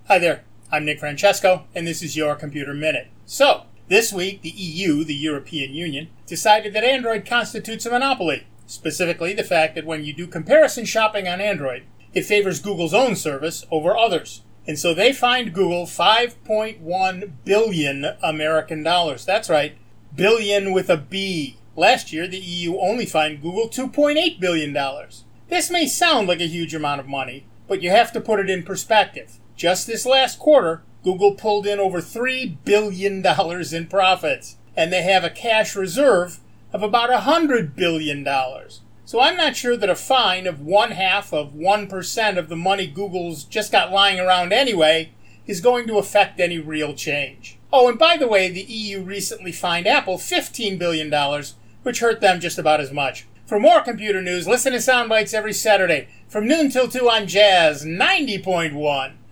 Hi there, I'm Nick Francesco, and this is your Computer Minute. So, this week the EU, the European Union, decided that Android constitutes a monopoly. Specifically, the fact that when you do comparison shopping on Android, it favors Google's own service over others. And so they fined Google 5.1 billion American dollars. That's right, billion with a B. Last year, the EU only fined Google $2.8 billion. This may sound like a huge amount of money, but you have to put it in perspective. Just this last quarter, Google pulled in over $3 billion in profits, and they have a cash reserve of about $100 billion. So I'm not sure that a fine of 0.5% of the money Google's just got lying around anyway is going to affect any real change. Oh, and by the way, the EU recently fined Apple $15 billion, which hurt them just about as much. For more computer news, listen to Soundbites every Saturday from noon till 2 on Jazz 90.1.